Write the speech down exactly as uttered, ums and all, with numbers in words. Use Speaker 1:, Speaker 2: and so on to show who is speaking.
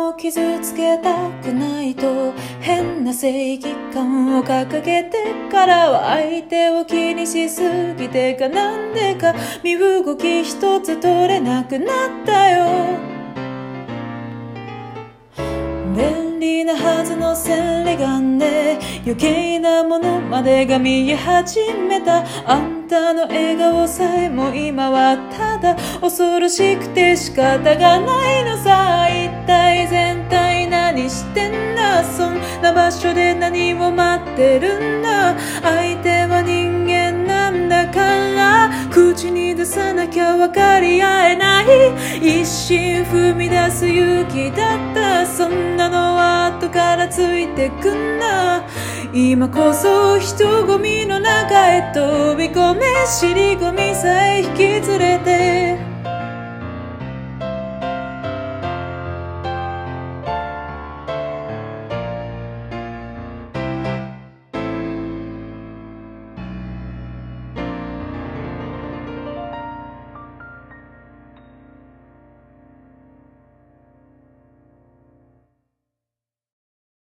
Speaker 1: を傷つけたくないと変な正義感を掲げてからは相手を気にしすぎてかなんでか身動き一つ取れなくなったよ。便利なはずの千里眼で余計なものまでが見え始めた。あんたの笑顔さえも今はただ恐ろしくて仕方がないのさ。一体全体何してんだ、そんな場所で何を待ってるんだ。相手は人間なんだから口に出さなきゃ分かり合えない。一心踏み出す勇気だった、そんなのは後からついてくんだ。今こそ人混みの中へ飛び込め、尻込みさえ引きず